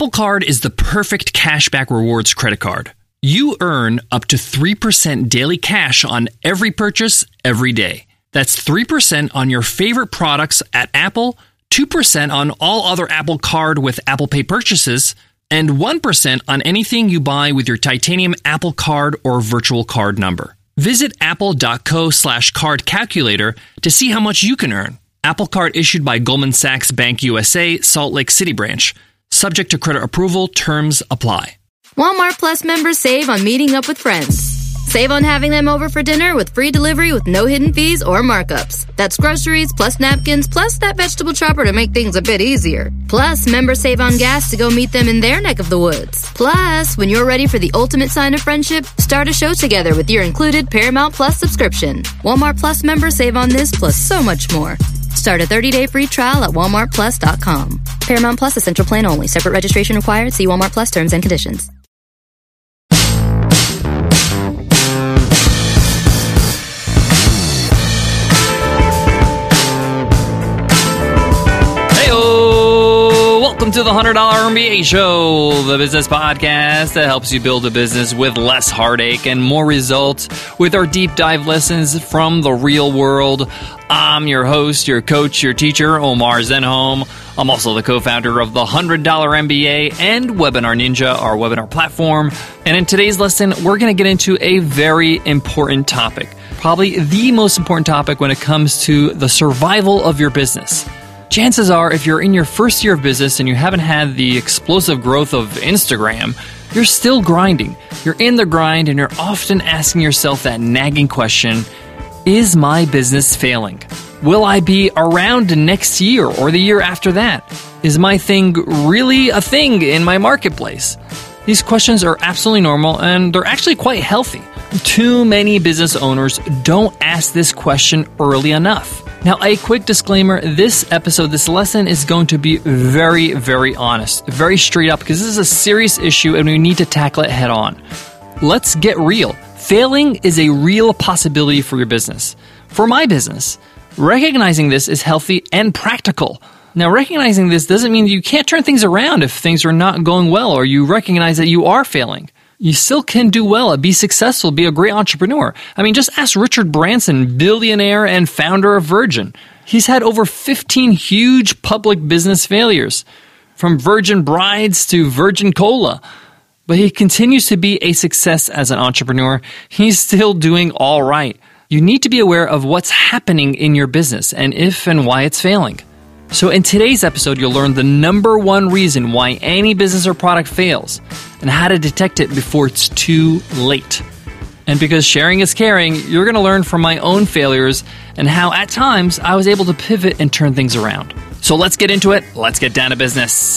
Apple Card is the perfect cashback rewards credit card. You earn up to 3% daily cash on every purchase every day. That's 3% on your favorite products at Apple, 2% on all other Apple Card with Apple Pay purchases, and 1% on anything you buy with your titanium Apple Card or virtual card number. Visit apple.co/card calculator to see how much you can earn. Apple Card issued by Goldman Sachs Bank USA, Salt Lake City branch. Subject to credit approval, terms apply. Walmart Plus members save on meeting up with friends. Save on having them over for dinner with free delivery with no hidden fees or markups. That's groceries, plus napkins, plus that vegetable chopper to make things a bit easier. Plus, members save on gas to go meet them in their neck of the woods. Plus, when you're ready for the ultimate sign of friendship, start a show together with your included Paramount Plus subscription. Walmart Plus members save on this plus so much more. Start a 30-day free trial at walmartplus.com. Paramount Plus Essential Plan only. Separate registration required. See Walmart Plus terms and conditions. Welcome to the $100 MBA Show, the business podcast that helps you build a business with less heartache and more results with our deep dive lessons from the real world. I'm your host, your coach, your teacher, Omar Zenhom. I'm also the co-founder of the $100 MBA and Webinar Ninja, our webinar platform. And in today's lesson, we're going to get into a very important topic, probably the most important topic when it comes to the survival of your business. Chances are, if you're in your first year of business and you haven't had the explosive growth of Instagram, you're still grinding. You're in the grind and you're often asking yourself that nagging question, is my business failing? Will I be around next year or the year after that? Is my thing really a thing in my marketplace? These questions are absolutely normal and they're actually quite healthy. Too many business owners don't ask this question early enough. Now, a quick disclaimer, this lesson is going to be very, very honest, very straight up, because this is a serious issue and we need to tackle it head on. Let's get real. Failing is a real possibility for your business. For my business, recognizing this is healthy and practical. Now, recognizing this doesn't mean you can't turn things around if things are not going well or you recognize that you are failing. You still can do well, be successful, be a great entrepreneur. I mean, just ask Richard Branson, billionaire and founder of Virgin. He's had over 15 huge public business failures, from Virgin Brides to Virgin Cola. But he continues to be a success as an entrepreneur. He's still doing all right. You need to be aware of what's happening in your business and if and why it's failing. So in today's episode, you'll learn the number one reason why any business or product fails and how to detect it before it's too late. And because sharing is caring, you're going to learn from my own failures and how at times I was able to pivot and turn things around. So let's get into it. Let's get down to business.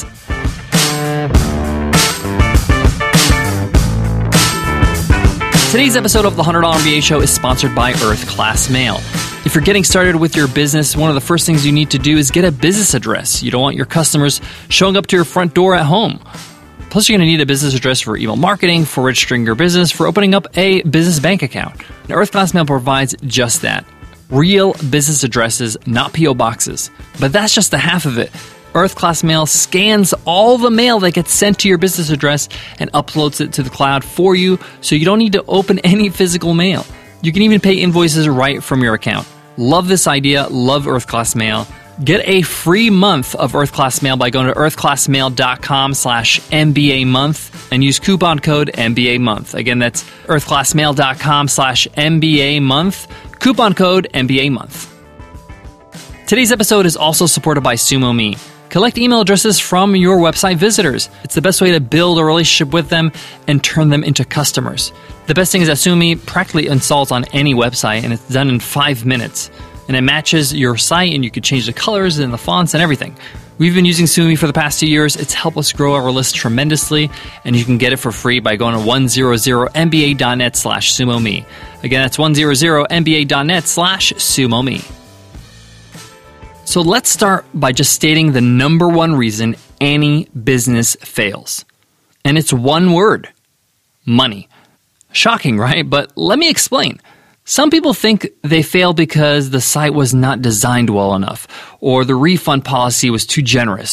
Today's episode of the $100 MBA Show is sponsored by Earth Class Mail. If you're getting started with your business, one of the first things you need to do is get a business address. You don't want your customers showing up to your front door at home. Plus, you're going to need a business address for email marketing, for registering your business, for opening up a business bank account. Now, Earth Class Mail provides just that. Real business addresses, not P.O. boxes. But that's just the half of it. Earth Class Mail scans all the mail that gets sent to your business address and uploads it to the cloud for you, so you don't need to open any physical mail. You can even pay invoices right from your account. Love this idea. Love Earth Class Mail. Get a free month of Earth Class Mail by going to earthclassmail.com/MBA month and use coupon code MBA month. Again, that's earthclassmail.com/MBA month, coupon code MBA month. Today's episode is also supported by SumoMe. Collect email addresses from your website visitors. It's the best way to build a relationship with them and turn them into customers. The best thing is that SumoMe practically installs on any website, and it's done in 5 minutes. And it matches your site, and you can change the colors and the fonts and everything. We've been using SumoMe for the past 2 years. It's helped us grow our list tremendously, and you can get it for free by going to 100mba.net/SumoMe. Again, that's 100mba.net/SumoMe. So let's start by just stating the number one reason any business fails. And it's one word: money. Shocking, right? But let me explain. Some people think they fail because the site was not designed well enough, or the refund policy was too generous,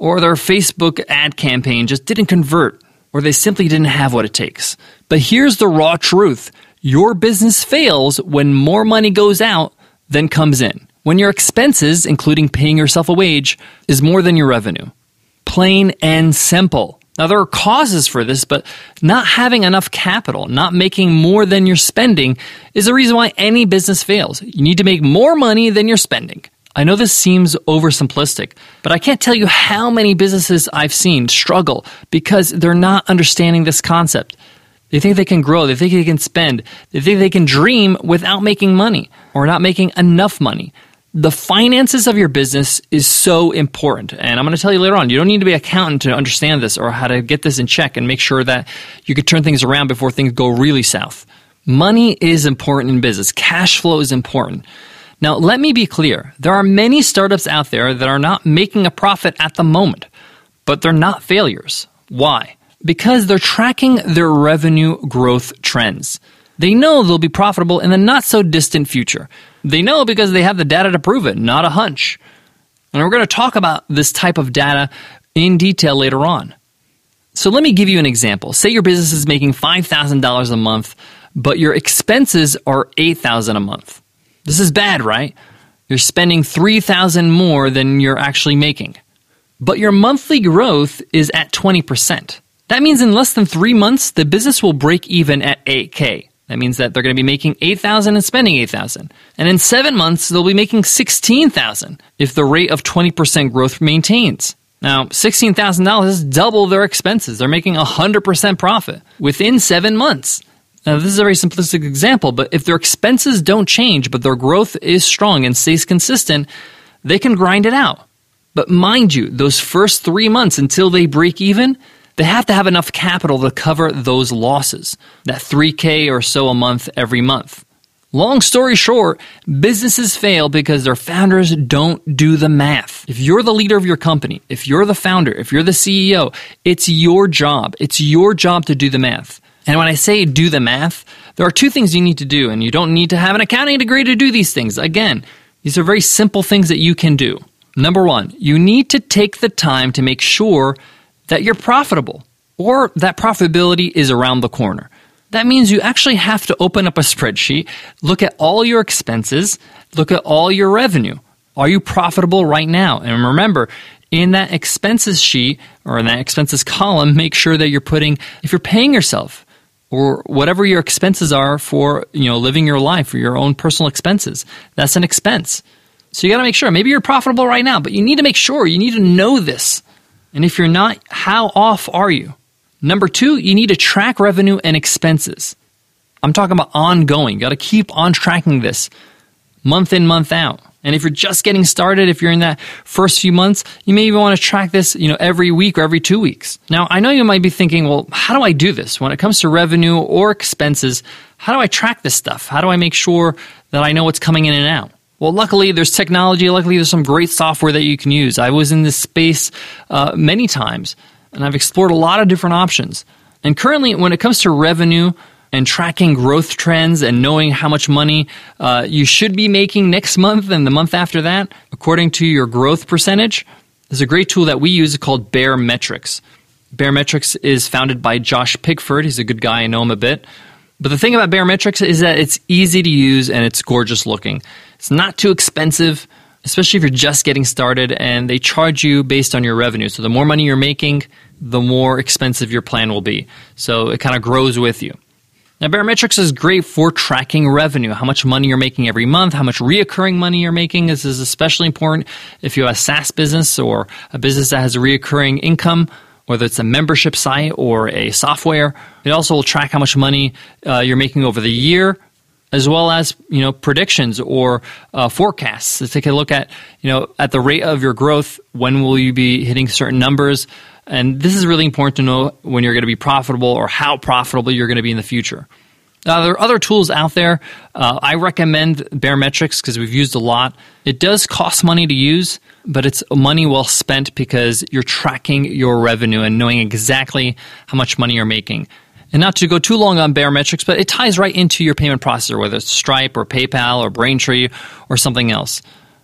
or their Facebook ad campaign just didn't convert, or they simply didn't have what it takes. But here's the raw truth. Your business fails when more money goes out than comes in. When your expenses, including paying yourself a wage, is more than your revenue. Plain and simple. Now, there are causes for this, but not having enough capital, not making more than you're spending, is the reason why any business fails. You need to make more money than you're spending. I know this seems oversimplistic, but I can't tell you how many businesses I've seen struggle because they're not understanding this concept. They think they can grow, they think they can spend, they think they can dream without making money or not making enough money. The finances of your business is so important, and I'm going to tell you later on, you don't need to be an accountant to understand this or how to get this in check and make sure that you can turn things around before things go really south. Money is important in business. Cash flow is important. Now, let me be clear. There are many startups out there that are not making a profit at the moment, but they're not failures. Why? Because they're tracking their revenue growth trends. They know they'll be profitable in the not-so-distant future. They know because they have the data to prove it, not a hunch. And we're going to talk about this type of data in detail later on. So let me give you an example. Say your business is making $5,000 a month, but your expenses are $8,000 a month. This is bad, right? You're spending $3,000 more than you're actually making. But your monthly growth is at 20%. That means in less than 3 months, the business will break even at $8,000. That means that they're going to be making $8,000 and spending $8,000. And in 7 months, they'll be making $16,000 if the rate of 20% growth maintains. Now, $16,000 is double their expenses. They're making 100% profit within 7 months. Now, this is a very simplistic example, but if their expenses don't change, but their growth is strong and stays consistent, they can grind it out. But mind you, those first 3 months until they break even, they have to have enough capital to cover those losses, that $3,000 or so a month every month. Long story short, businesses fail because their founders don't do the math. If you're the leader of your company, if you're the founder, if you're the CEO, it's your job. It's your job to do the math. And when I say do the math, there are 2 things you need to do, and you don't need to have an accounting degree to do these things. Again, these are very simple things that you can do. Number 1, you need to take the time to make sure that you're profitable or that profitability is around the corner. That means you actually have to open up a spreadsheet, look at all your expenses, look at all your revenue. Are you profitable right now? And remember, in that expenses sheet or in that expenses column, make sure that you're putting, if you're paying yourself or whatever your expenses are for, living your life or your own personal expenses, that's an expense. So you got to make sure. Maybe you're profitable right now, but you need to make sure. You need to know this. And if you're not, how off are you? Number 2, you need to track revenue and expenses. I'm talking about ongoing. You got to keep on tracking this month in, month out. And if you're just getting started, if you're in that first few months, you may even want to track this, every week or every 2 weeks. Now, I know you might be thinking, well, how do I do this? When it comes to revenue or expenses, how do I track this stuff? How do I make sure that I know what's coming in and out? Well, luckily, there's technology. Luckily, there's some great software that you can use. I was in this space many times, and I've explored a lot of different options. And currently, when it comes to revenue and tracking growth trends and knowing how much money you should be making next month and the month after that, according to your growth percentage, there's a great tool that we use called Baremetrics. Baremetrics is founded by Josh Pigford. He's a good guy. I know him a bit. But the thing about Baremetrics is that it's easy to use and it's gorgeous looking. It's not too expensive, especially if you're just getting started, and they charge you based on your revenue. So the more money you're making, the more expensive your plan will be. So it kind of grows with you. Now, Baremetrics is great for tracking revenue, how much money you're making every month, how much reoccurring money you're making. This is especially important if you have a SaaS business or a business that has a reoccurring income, whether it's a membership site or a software. It also will track how much money you're making over the year, as well as predictions or forecasts. So take a look at at the rate of your growth, when will you be hitting certain numbers? And this is really important to know when you're going to be profitable or how profitable you're going to be in the future. There are other tools out there. I recommend Baremetrics because we've used a lot. It does cost money to use, but it's money well spent because you're tracking your revenue and knowing exactly how much money you're making. And not to go too long on Baremetrics, but it ties right into your payment processor, whether it's Stripe or PayPal or Braintree or something else.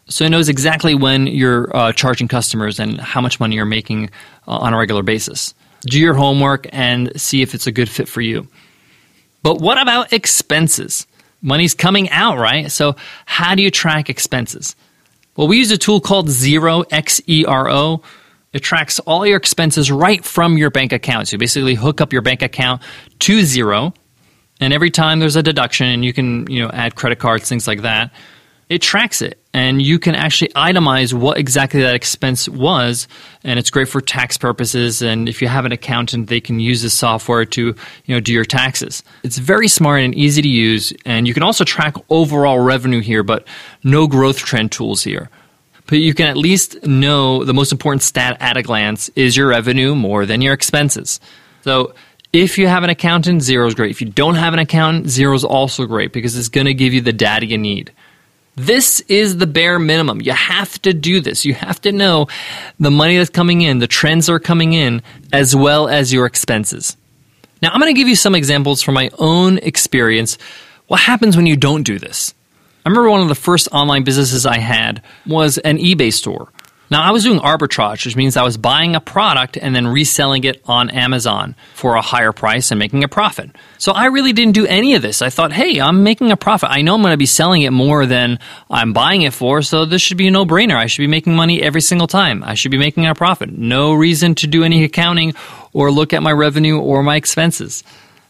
So it knows exactly when you're charging customers and how much money you're making on a regular basis. Do your homework and see if it's a good fit for you. But what about expenses? Money's coming out, right? So how do you track expenses? Well, we use a tool called Xero, Xero. It tracks all your expenses right from your bank account. So you basically hook up your bank account to Xero, and every time there's a deduction, and you can add credit cards, things like that, it tracks it. And you can actually itemize what exactly that expense was, and it's great for tax purposes. And if you have an accountant, they can use this software to do your taxes. It's very smart and easy to use, and you can also track overall revenue here, but no growth trend tools here. But you can at least know the most important stat at a glance: is your revenue more than your expenses? So if you have an accountant, Xero is great. If you don't have an accountant, Xero is also great because it's going to give you the data you need. This is the bare minimum. You have to do this. You have to know the money that's coming in, the trends that are coming in, as well as your expenses. Now, I'm going to give you some examples from my own experience. What happens when you don't do this? I remember one of the first online businesses I had was an eBay store. Now, I was doing arbitrage, which means I was buying a product and then reselling it on Amazon for a higher price and making a profit. So I really didn't do any of this. I thought, hey, I'm making a profit. I know I'm going to be selling it more than I'm buying it for, so this should be a no-brainer. I should be making money every single time. I should be making a profit. No reason to do any accounting or look at my revenue or my expenses.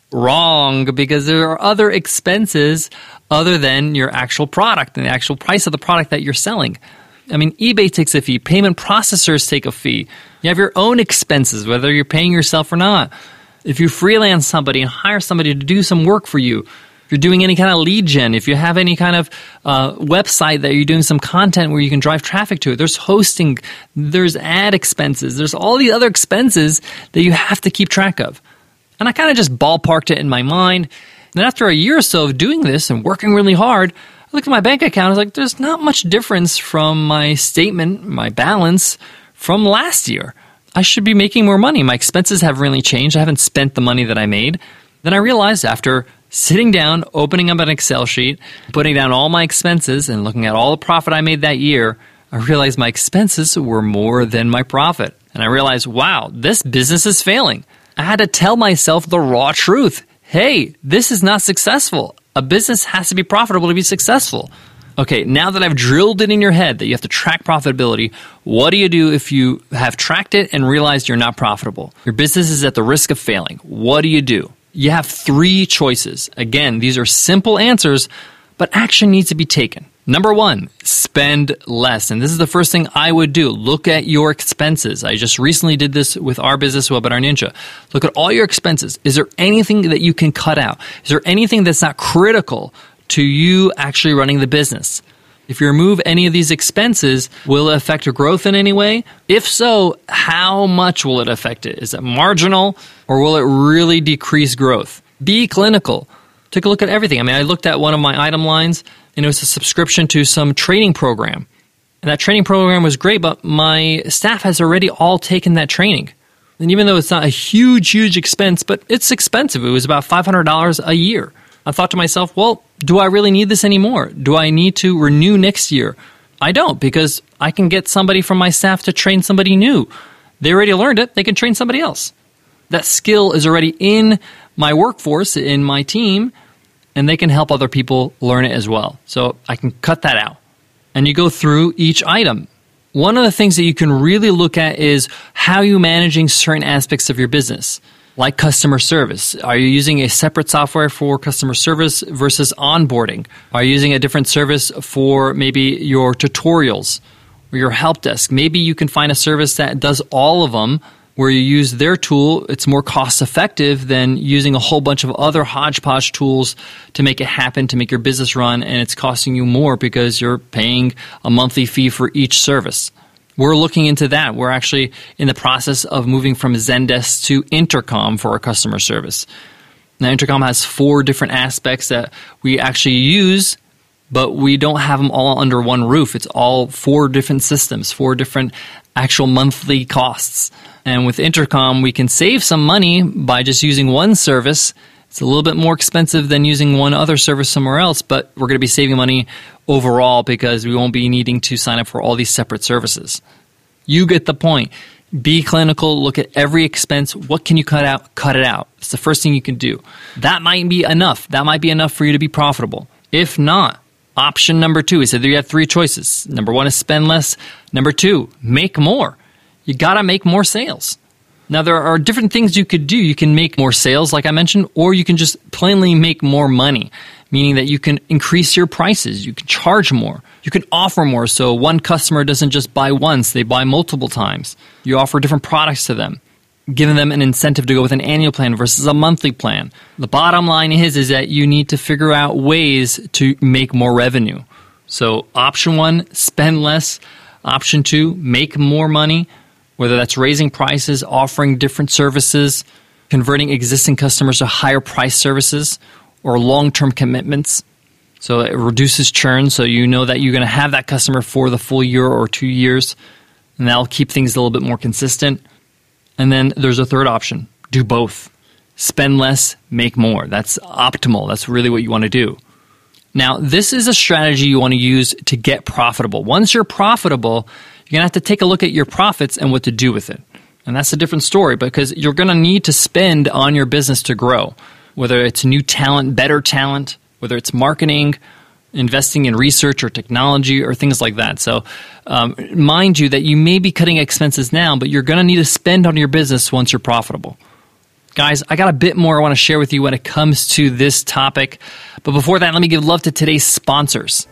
Wrong, because there are other expenses other than your actual product and the actual price of the product that you're selling. I mean, eBay takes a fee. Payment processors take a fee. You have your own expenses, whether you're paying yourself or not. If you freelance somebody and hire somebody to do some work for you, if you're doing any kind of lead gen, if you have any kind of website that you're doing some content where you can drive traffic to it, there's hosting, there's ad expenses, there's all the other expenses that you have to keep track of. And I kind of just ballparked it in my mind. And after a year or so of doing this and working really hard, I looked at my bank account. I was like, there's not much difference from my statement, my balance from last year. I should be making more money. My expenses haven't really changed. I haven't spent the money that I made. Then I realized after sitting down, opening up an Excel sheet, putting down all my expenses and looking at all the profit I made that year, I realized my expenses were more than my profit. And I realized, wow, this business is failing. I had to tell myself the raw truth. Hey, this is not successful. A business has to be profitable to be successful. Okay, now that I've drilled it in your head that you have to track profitability, what do you do if you have tracked it and realized you're not profitable? Your business is at the risk of failing. What do? You have 3 choices. Again, these are simple answers, but action needs to be taken. Number 1, spend less. And this is the first thing I would do. Look at your expenses. I just recently did this with our business, Webinar Ninja. Look at all your expenses. Is there anything that you can cut out? Is there anything that's not critical to you actually running the business? If you remove any of these expenses, will it affect your growth in any way? If so, how much will it affect it? Is it marginal, or will it really decrease growth? Be clinical. Take a look at everything. I mean, I looked at one of my item lines, and it was a subscription to some training program. And that training program was great, but my staff has already all taken that training. And even though it's not a huge expense, but it's expensive. It was about $500 a year. I thought to myself, well, do I really need this anymore? Do I need to renew next year? I don't, because I can get somebody from my staff to train somebody new. They already learned it. They can train somebody else. That skill is already in my workforce, in my team, and they can help other people learn it as well. So I can cut that out. And you go through each item. One of the things that you can really look at is how you're managing certain aspects of your business, like customer service. Are you using a separate software for customer service versus onboarding? Are you using a different service for maybe your tutorials or your help desk? Maybe you can find a service that does all of them, where you use their tool. It's more cost effective than using a whole bunch of other hodgepodge tools to make it happen, to make your business run, and it's costing you more because you're paying a monthly fee for each service. We're looking into that. We're actually in the process of moving from Zendesk to Intercom for our customer service. Now, Intercom has 4 different aspects that we actually use, but we don't have them all under one roof. It's all 4 different systems, 4 different actual monthly costs. And with Intercom, we can save some money by just using one service. It's a little bit more expensive than using one other service somewhere else, but we're going to be saving money overall because we won't be needing to sign up for all these separate services. You get the point. Be clinical. Look at every expense. What can you cut out? Cut it out. It's the first thing you can do. That might be enough. That might be enough for you to be profitable. If not, option number 2, he said you have 3 choices. Number 1 is spend less. Number 2, make more. You got to make more sales. Now, there are different things you could do. You can make more sales, like I mentioned, or you can just plainly make more money, meaning that you can increase your prices. You can charge more. You can offer more, so one customer doesn't just buy once, they buy multiple times. You offer different products to them, giving them an incentive to go with an annual plan versus a monthly plan. The bottom line is that you need to figure out ways to make more revenue. So option 1, spend less. Option 2, make more money. Whether that's raising prices, offering different services, converting existing customers to higher price services, or long-term commitments. So it reduces churn, so you know that you're going to have that customer for the full year or 2 years, and that'll keep things a little bit more consistent. And then there's a third option. Do both. Spend less, make more. That's optimal. That's really what you want to do. Now, this is a strategy you want to use to get profitable. Once you're profitable, you're going to have to take a look at your profits and what to do with it. And that's a different story because you're going to need to spend on your business to grow, whether it's new talent, better talent, whether it's marketing, investing in research or technology or things like that. So mind you that you may be cutting expenses now, but you're going to need to spend on your business once you're profitable. Guys, I got a bit more I want to share with you when it comes to this topic. But before that, let me give love to today's sponsors.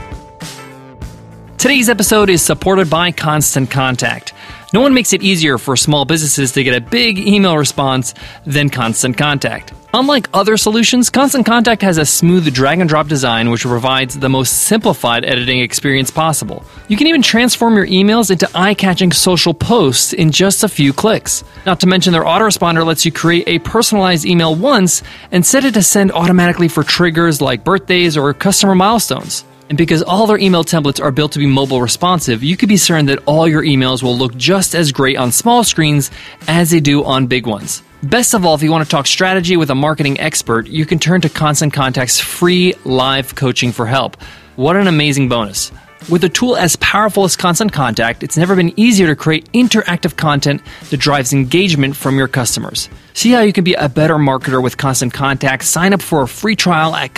Today's episode is supported by Constant Contact. No one makes it easier for small businesses to get a big email response than Constant Contact. Unlike other solutions, Constant Contact has a smooth drag-and-drop design which provides the most simplified editing experience possible. You can even transform your emails into eye-catching social posts in just a few clicks. Not to mention their autoresponder lets you create a personalized email once and set it to send automatically for triggers like birthdays or customer milestones. And because all their email templates are built to be mobile responsive, you can be certain that all your emails will look just as great on small screens as they do on big ones. Best of all, if you want to talk strategy with a marketing expert, you can turn to Constant Contact's free live coaching for help. What an amazing bonus. With a tool as powerful as Constant Contact, it's never been easier to create interactive content that drives engagement from your customers. See how you can be a better marketer with Constant Contact? Sign up for a free trial at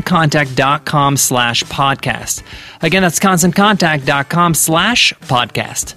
constantcontact.com/podcast. Again, that's constantcontact.com/podcast.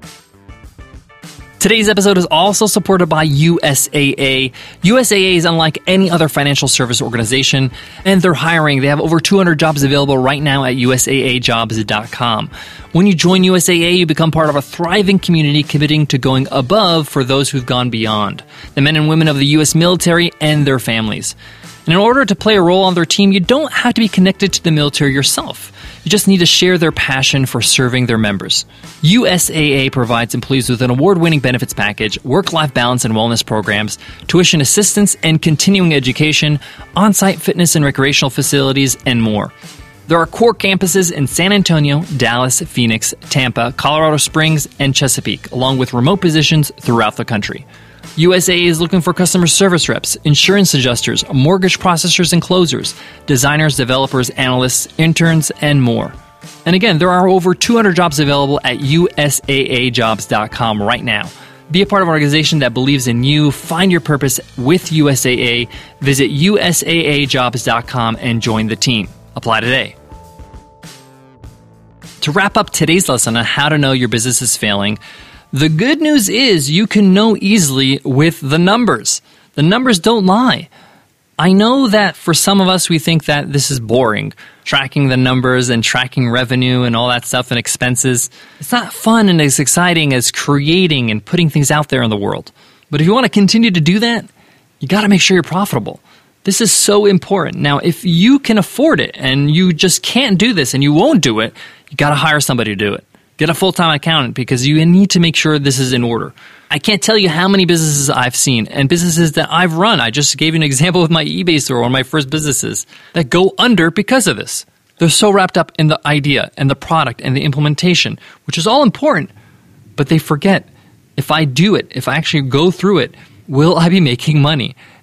Today's episode is also supported by USAA. USAA is unlike any other financial service organization, and they're hiring. They have over 200 jobs available right now at USAAjobs.com. When you join USAA, you become part of a thriving community committing to going above for those who've gone beyond, the men and women of the U.S. military and their families. And in order to play a role on their team, you don't have to be connected to the military yourself. You just need to share their passion for serving their members. USAA provides employees with an award-winning benefits package, work-life balance and wellness programs, tuition assistance and continuing education, on-site fitness and recreational facilities, and more. There are core campuses in San Antonio, Dallas, Phoenix, Tampa, Colorado Springs, and Chesapeake, along with remote positions throughout the country. USAA is looking for customer service reps, insurance adjusters, mortgage processors and closers, designers, developers, analysts, interns, and more. And again, there are over 200 jobs available at USAAjobs.com right now. Be a part of an organization that believes in you. Find your purpose with USAA. Visit USAAjobs.com and join the team. Apply today. To wrap up today's lesson on how to know your business is failing, the good news is you can know easily with the numbers. The numbers don't lie. I know that for some of us, we think that this is boring, tracking the numbers and tracking revenue and all that stuff and expenses. It's not fun and as exciting as creating and putting things out there in the world. But if you want to continue to do that, you got to make sure you're profitable. This is so important. Now, if you can afford it and you just can't do this and you won't do it, you got to hire somebody to do it. Get a full-time accountant because you need to make sure this is in order. I can't tell you how many businesses I've seen and businesses that I've run. I just gave you an example with my eBay store, one of my first businesses, that go under because of this. They're so wrapped up in the idea and the product and the implementation, which is all important, but they forget, if I do it, if I actually go through it, will I be making money?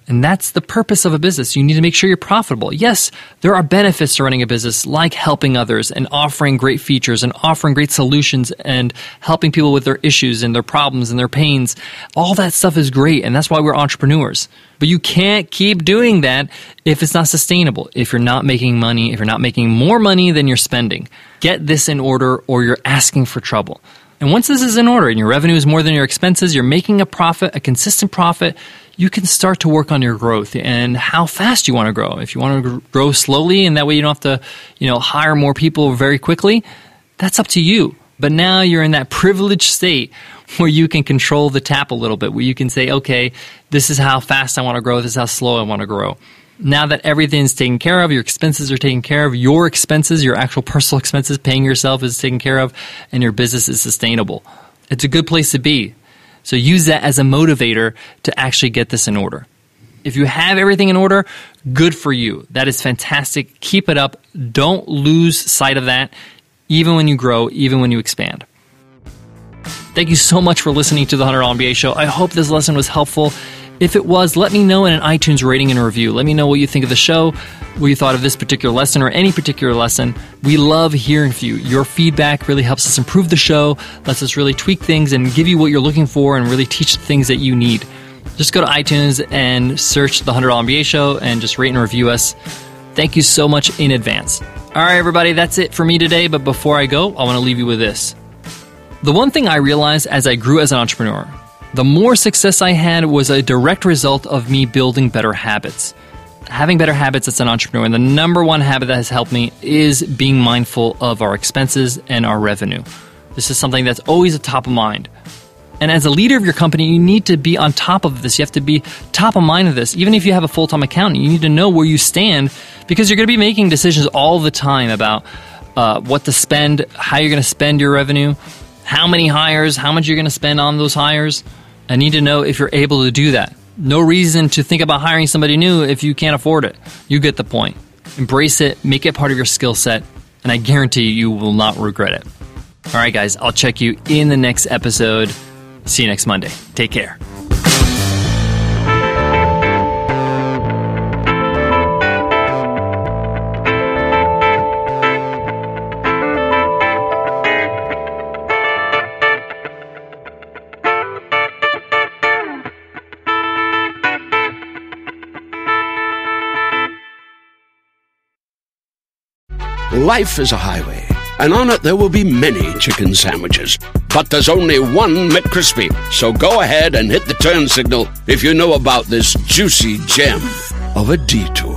And that's the purpose of a business. You need to make sure you're profitable. Yes, there are benefits to running a business, like helping others and offering great features and offering great solutions and helping people with their issues and their problems and their pains. All that stuff is great, and that's why we're entrepreneurs. But you can't keep doing that if it's not sustainable, if you're not making money, if you're not making more money than you're spending. Get this in order or you're asking for trouble. And once this is in order and your revenue is more than your expenses, you're making a profit, a consistent profit, you can start to work on your growth and how fast you want to grow. If you want to grow slowly and that way you don't have to, hire more people very quickly, that's up to you. But now you're in that privileged state where you can control the tap a little bit, where you can say, okay, this is how fast I want to grow, this is how slow I want to grow. Now that everything's taken care of, your expenses are taken care of, your expenses, your actual personal expenses, paying yourself is taken care of, and your business is sustainable. It's a good place to be. So use that as a motivator to actually get this in order. If you have everything in order, good for you. That is fantastic. Keep it up. Don't lose sight of that, even when you grow, even when you expand. Thank you so much for listening to the $100 MBA Show. I hope this lesson was helpful. If it was, let me know in an iTunes rating and a review. Let me know what you think of the show, what you thought of this particular lesson or any particular lesson. We love hearing from you. Your feedback really helps us improve the show, lets us really tweak things and give you what you're looking for and really teach the things that you need. Just go to iTunes and search the $100 MBA Show and just rate and review us. Thank you so much in advance. All right, everybody, that's it for me today. But before I go, I want to leave you with this. The one thing I realized as I grew as an entrepreneur, the more success I had was a direct result of me building better habits. Having better habits as an entrepreneur, and the number one habit that has helped me is being mindful of our expenses and our revenue. This is something that's always at top of mind. And as a leader of your company, you need to be on top of this. You have to be top of mind of this. Even if you have a full-time accountant, you need to know where you stand because you're going to be making decisions all the time about what to spend, how you're going to spend your revenue, how many hires, how much you're going to spend on those hires. I need to know if you're able to do that. No reason to think about hiring somebody new if you can't afford it. You get the point. Embrace it, make it part of your skill set, and I guarantee you will not regret it. All right, guys, I'll check you in the next episode. See you next Monday. Take care. Life is a highway, and on it there will be many chicken sandwiches. But there's only one McCrispy. So go ahead and hit the turn signal if you know about this juicy gem of a detour.